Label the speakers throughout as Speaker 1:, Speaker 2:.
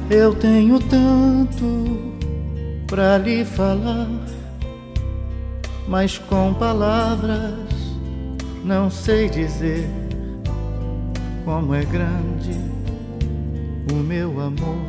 Speaker 1: Eu tenho tanto pra lhe falar, mas com palavras não sei dizer como é grande o meu amor.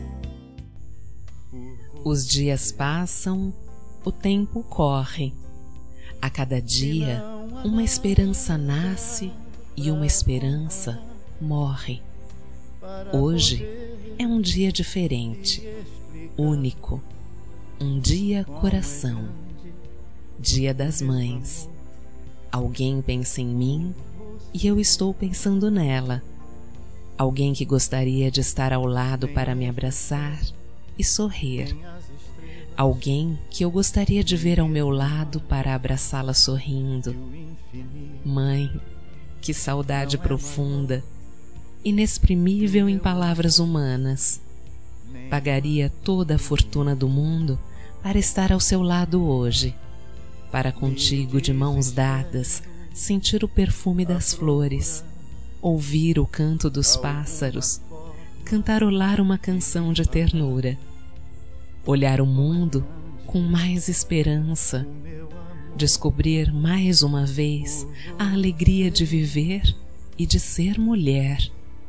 Speaker 2: Os dias passam, o tempo corre. A cada dia, uma esperança nasce e uma esperança morre. Hoje é um dia diferente, único, um dia coração, Dia das Mães. Alguém pensa em mim e eu estou pensando nela. Alguém que gostaria de estar ao lado para me abraçar e sorrir. Alguém que eu gostaria de ver ao meu lado para abraçá-la sorrindo. Mãe, que saudade profunda, inexprimível em palavras humanas. Pagaria toda a fortuna do mundo para estar ao seu lado hoje, para contigo de mãos dadas sentir o perfume das flores, ouvir o canto dos pássaros, cantarolar uma canção de ternura, olhar o mundo com mais esperança, descobrir mais uma vez a alegria de viver e de ser mulher,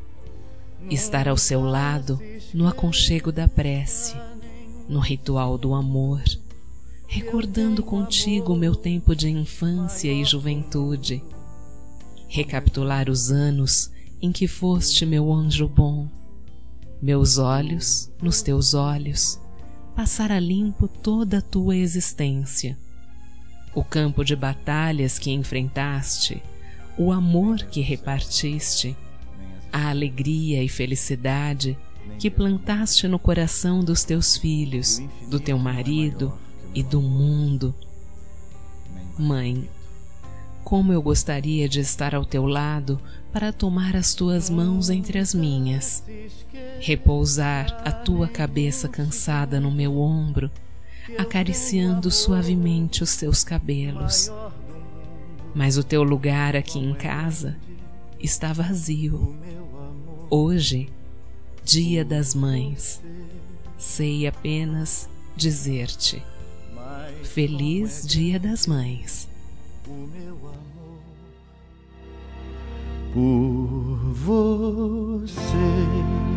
Speaker 2: estar ao seu lado no aconchego da prece, no ritual do amor, recordando contigo o meu tempo de infância e juventude, recapitular os anos em que foste meu anjo bom, meus olhos nos teus olhos, passar a limpo toda a tua existência, o campo de batalhas que enfrentaste, o amor que repartiste, a alegria e felicidade que plantaste no coração dos teus filhos, do teu marido e do mundo. Mãe, como eu gostaria de estar ao teu lado para tomar as tuas mãos entre as minhas, repousar a tua cabeça cansada no meu ombro, acariciando suavemente os teus cabelos. Mas o teu lugar aqui em casa está vazio. Hoje, Dia das Mães, sei apenas dizer-te: Feliz Dia das Mães.
Speaker 1: Por você